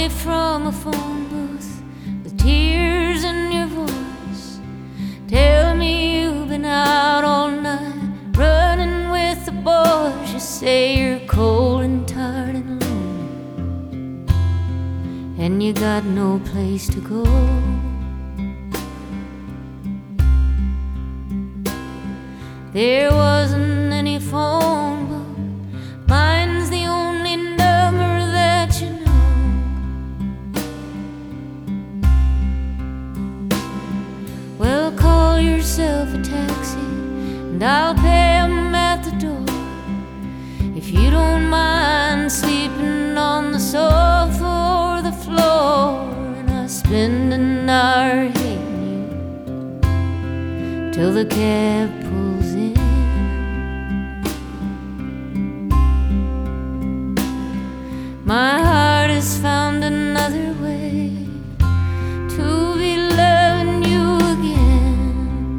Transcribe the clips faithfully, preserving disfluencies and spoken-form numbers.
from a phone booth with tears in your voice. Tell me you've been out all night running with the boys. You say you're cold and tired and lonely, and you got no place to go. There wasn't any phone book, mine's the only number that you know. Well, call yourself a taxi and I'll pay 'em at the door. If you don't mind sleeping on the sofa or the floor, and I spend an hour hating you till the cab pulls in. My heart has found another way to be loving you again.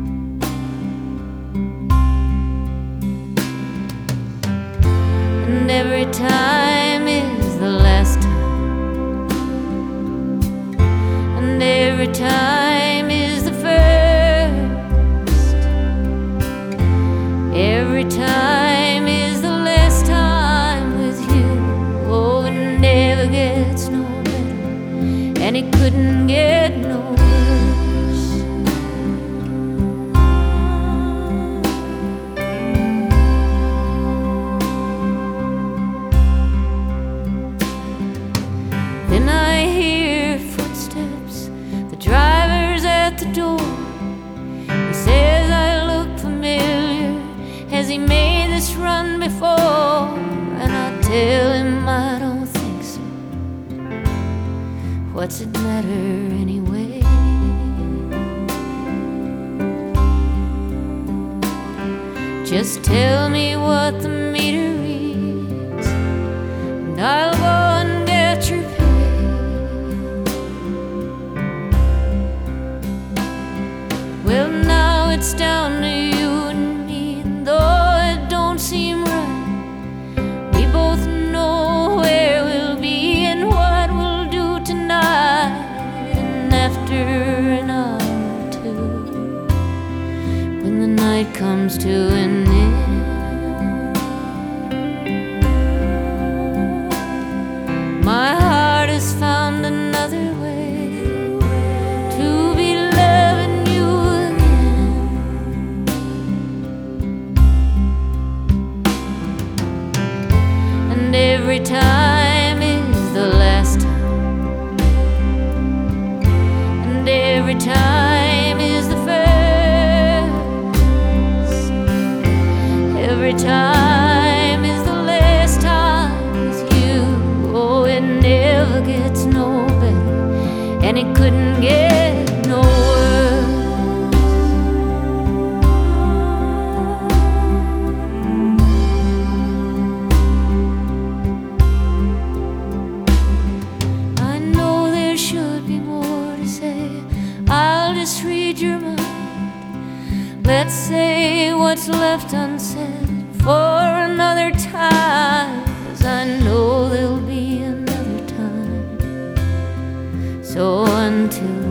And every time is the last time, and every time is the first. Every time is the last time with you. Oh, it never gets no better, and it couldn't get no worse. Then I hear footsteps, the driver's at the door. He says I look familiar, has he made this run before? And I tell him I don't think so. What's it matter anyway? Just tell me what the meter reads, and I'll go and get your pay. Well, now it's down to you and me, and though it don't seem right, we both know where we'll be and what we'll do tonight. And after an hour or two, when the night comes to an end, my heart has found another way to be loving you again. And every time is the last time, and every time is the first. Every time is the last time with you. Oh, it never gets no better, and it couldn't get no worse. I know there should be more to say, I'll just read your mind. Let's say what's left unsaid for another time, 'cause I know there'll be another time. So until